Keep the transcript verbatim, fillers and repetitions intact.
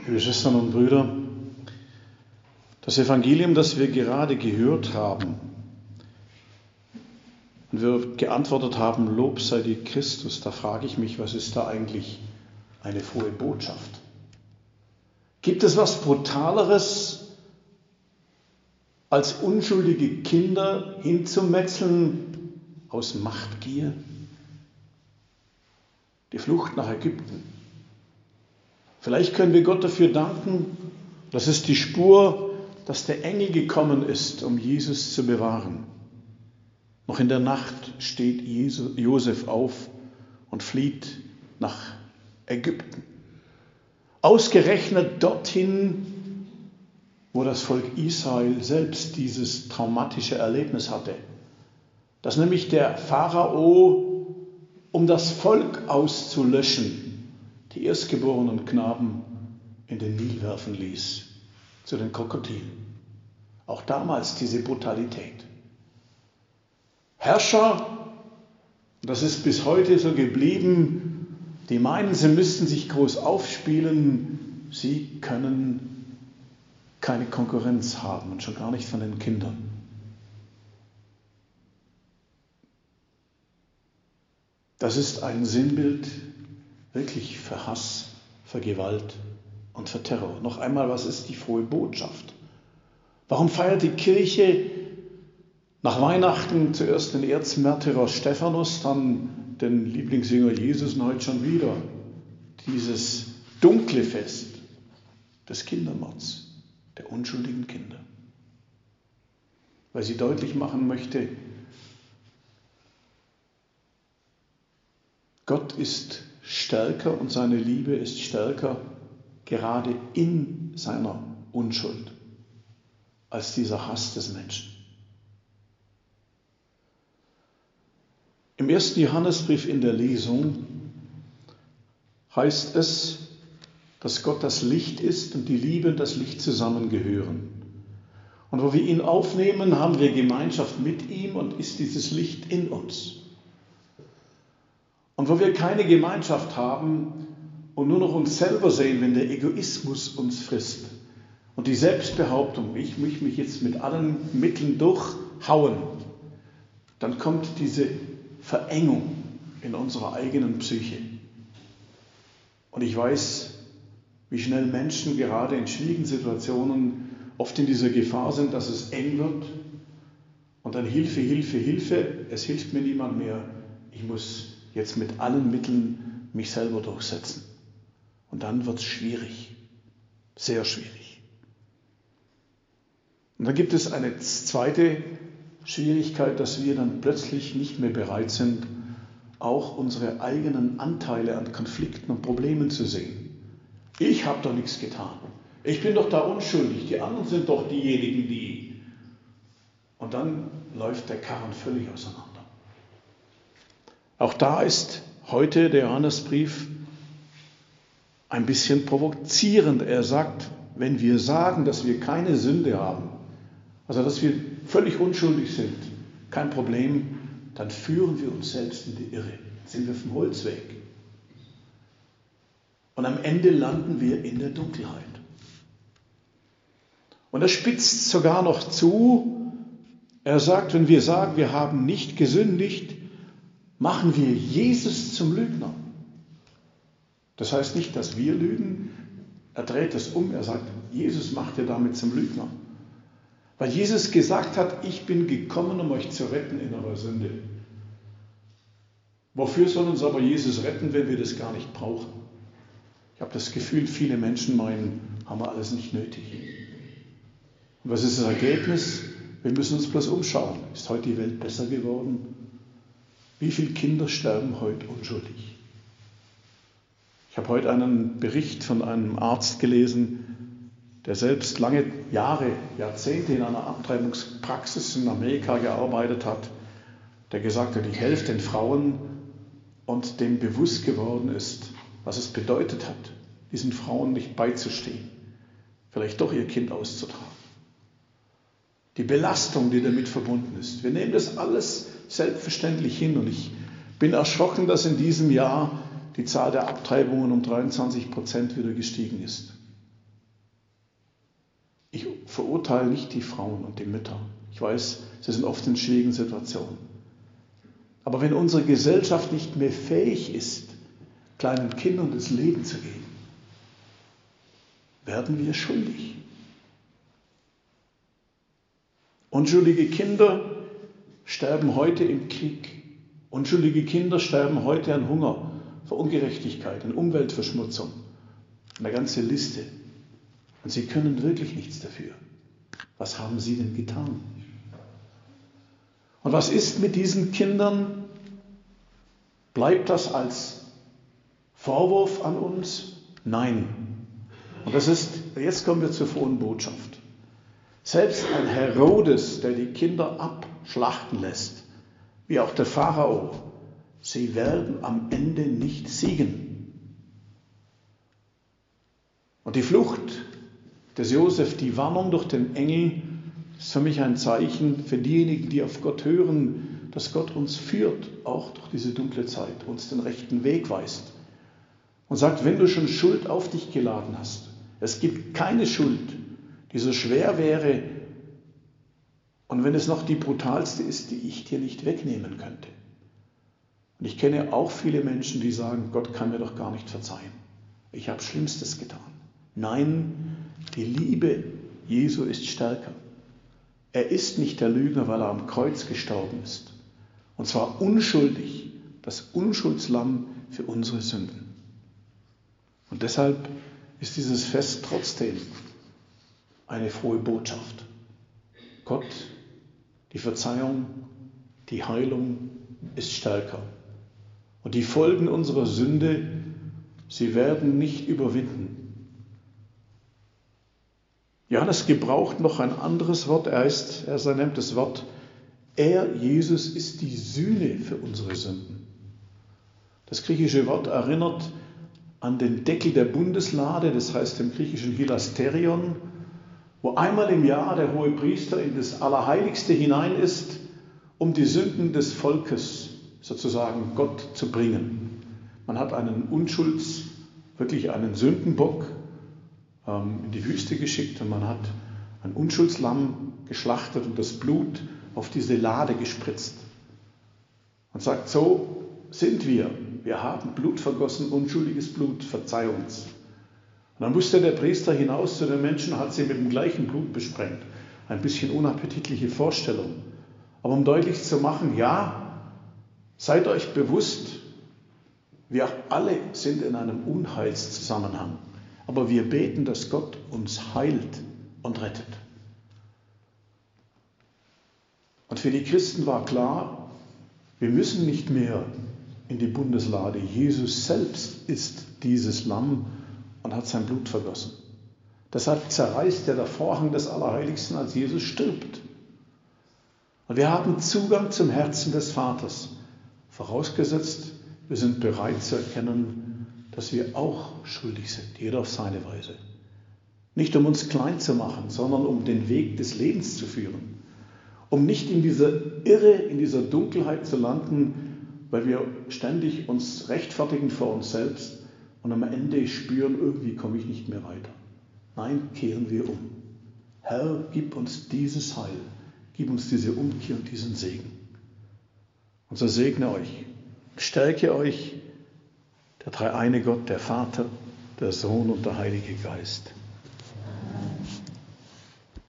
Liebe Schwestern und Brüder, das Evangelium, das wir gerade gehört haben, und wir geantwortet haben, Lob sei dir Christus, da frage ich mich, was ist da eigentlich eine frohe Botschaft? Gibt es was Brutaleres, als unschuldige Kinder hinzumetzeln aus Machtgier? Die Flucht nach Ägypten. Vielleicht können wir Gott dafür danken, das ist die Spur, dass der Engel gekommen ist, um Jesus zu bewahren. Noch in der Nacht steht Josef auf und flieht nach Ägypten. Ausgerechnet dorthin, wo das Volk Israel selbst dieses traumatische Erlebnis hatte. Dass nämlich der Pharao, um das Volk auszulöschen, die erstgeborenen Knaben in den Nil werfen ließ, zu den Krokodilen. Auch damals diese Brutalität. Herrscher, das ist bis heute so geblieben, die meinen, sie müssten sich groß aufspielen, sie können keine Konkurrenz haben und schon gar nicht von den Kindern. Das ist ein Sinnbild wirklich für Hass, für Gewalt und für Terror. Noch einmal, was ist die frohe Botschaft? Warum feiert die Kirche nach Weihnachten zuerst den Erzmärtyrer Stephanus, dann den Lieblingsjünger Jesus und heute schon wieder dieses dunkle Fest des Kindermords, der unschuldigen Kinder? Weil sie deutlich machen möchte, Gott ist stärker und seine Liebe ist stärker gerade in seiner Unschuld als dieser Hass des Menschen. Im ersten Johannesbrief in der Lesung heißt es, dass Gott das Licht ist und die Liebe und das Licht zusammengehören. Und wo wir ihn aufnehmen, haben wir Gemeinschaft mit ihm und ist dieses Licht in uns. Und wo wir keine Gemeinschaft haben und nur noch uns selber sehen, wenn der Egoismus uns frisst und die Selbstbehauptung, ich möchte mich jetzt mit allen Mitteln durchhauen, dann kommt diese Verengung in unserer eigenen Psyche. Und ich weiß, wie schnell Menschen gerade in schwierigen Situationen oft in dieser Gefahr sind, dass es eng wird und dann Hilfe, Hilfe, Hilfe, es hilft mir niemand mehr, ich muss jetzt mit allen Mitteln mich selber durchsetzen. Und dann wird es schwierig, sehr schwierig. Und dann gibt es eine zweite Schwierigkeit, dass wir dann plötzlich nicht mehr bereit sind, auch unsere eigenen Anteile an Konflikten und Problemen zu sehen. Ich habe doch nichts getan. Ich bin doch da unschuldig. Die anderen sind doch diejenigen, die. Und dann läuft der Karren völlig auseinander. Auch da ist heute der Johannesbrief ein bisschen provozierend. Er sagt, wenn wir sagen, dass wir keine Sünde haben, also dass wir völlig unschuldig sind, kein Problem, dann führen wir uns selbst in die Irre. Dann sind wir vom Holzweg. Und am Ende landen wir in der Dunkelheit. Und er spitzt sogar noch zu, er sagt, wenn wir sagen, wir haben nicht gesündigt, machen wir Jesus zum Lügner. Das heißt nicht, dass wir lügen. Er dreht es um. Er sagt, Jesus macht ihr damit zum Lügner. Weil Jesus gesagt hat, ich bin gekommen, um euch zu retten in eurer Sünde. Wofür soll uns aber Jesus retten, wenn wir das gar nicht brauchen? Ich habe das Gefühl, viele Menschen meinen, haben wir alles nicht nötig. Und was ist das Ergebnis? Wir müssen uns bloß umschauen. Ist heute die Welt besser geworden? Wie viele Kinder sterben heute unschuldig? Ich habe heute einen Bericht von einem Arzt gelesen, der selbst lange Jahre, Jahrzehnte in einer Abtreibungspraxis in Amerika gearbeitet hat, der gesagt hat, ich helfe den Frauen und dem bewusst geworden ist, was es bedeutet hat, diesen Frauen nicht beizustehen, vielleicht doch ihr Kind auszutragen. Die Belastung, die damit verbunden ist. Wir nehmen das alles selbstverständlich hin und ich bin erschrocken, dass in diesem Jahr die Zahl der Abtreibungen um dreiundzwanzig Prozent wieder gestiegen ist. verurteile nicht die Frauen und die Mütter. Ich weiß, sie sind oft in schwierigen Situationen. Aber wenn unsere Gesellschaft nicht mehr fähig ist, kleinen Kindern das Leben zu geben, werden wir schuldig. Unschuldige Kinder sterben heute im Krieg. Unschuldige Kinder sterben heute an Hunger, Verungerechtigkeit, an Umweltverschmutzung. Eine ganze Liste. Und sie können wirklich nichts dafür. Was haben sie denn getan? Und was ist mit diesen Kindern? Bleibt das als Vorwurf an uns? Nein. Und das ist, jetzt kommen wir zur frohen Botschaft. Selbst ein Herodes, der die Kinder abschlachten lässt, wie auch der Pharao, sie werden am Ende nicht siegen. Und die Flucht des Josef, die Warnung durch den Engel, ist für mich ein Zeichen für diejenigen, die auf Gott hören, dass Gott uns führt, auch durch diese dunkle Zeit, uns den rechten Weg weist. Und sagt, wenn du schon Schuld auf dich geladen hast, es gibt keine Schuld, die so schwer wäre, und wenn es noch die brutalste ist, die ich dir nicht wegnehmen könnte. Und ich kenne auch viele Menschen, die sagen, Gott kann mir doch gar nicht verzeihen. Ich habe Schlimmstes getan. Nein, die Liebe Jesu ist stärker. Er ist nicht der Lügner, weil er am Kreuz gestorben ist. Und zwar unschuldig, das Unschuldslamm für unsere Sünden. Und deshalb ist dieses Fest trotzdem eine frohe Botschaft. Gott, die Verzeihung, die Heilung ist stärker. Und die Folgen unserer Sünde, sie werden nicht überwinden. Johannes gebraucht noch ein anderes Wort. Er, ist, er nennt das Wort, er, Jesus, ist die Sühne für unsere Sünden. Das griechische Wort erinnert an den Deckel der Bundeslade, das heißt im griechischen Hilasterion, wo einmal im Jahr der Hohepriester in das Allerheiligste hinein ist, um die Sünden des Volkes sozusagen Gott zu bringen. Man hat einen Unschulds, wirklich einen Sündenbock ähm, in die Wüste geschickt und man hat ein Unschuldslamm geschlachtet und das Blut auf diese Lade gespritzt. Und sagt, so sind wir. Wir haben Blut vergossen, unschuldiges Blut, verzeih uns. Und dann musste der Priester hinaus zu den Menschen und hat sie mit dem gleichen Blut besprengt. Ein bisschen unappetitliche Vorstellung. Aber um deutlich zu machen, ja, seid euch bewusst, wir alle sind in einem Unheilszusammenhang. Aber wir beten, dass Gott uns heilt und rettet. Und für die Christen war klar, wir müssen nicht mehr in die Bundeslade. Jesus selbst ist dieses Lamm und hat sein Blut vergossen. Deshalb zerreißt ja der Vorhang des Allerheiligsten, als Jesus stirbt. Und wir haben Zugang zum Herzen des Vaters, vorausgesetzt, wir sind bereit zu erkennen, dass wir auch schuldig sind, jeder auf seine Weise. Nicht um uns klein zu machen, sondern um den Weg des Lebens zu führen. Um nicht in dieser Irre, in dieser Dunkelheit zu landen, weil wir ständig uns rechtfertigen vor uns selbst und am Ende spüren, irgendwie komme ich nicht mehr weiter. Nein, kehren wir um. Herr, gib uns dieses Heil, gib uns diese Umkehr und diesen Segen. Und so segne euch, stärke euch der dreieine Gott, der Vater, der Sohn und der Heilige Geist.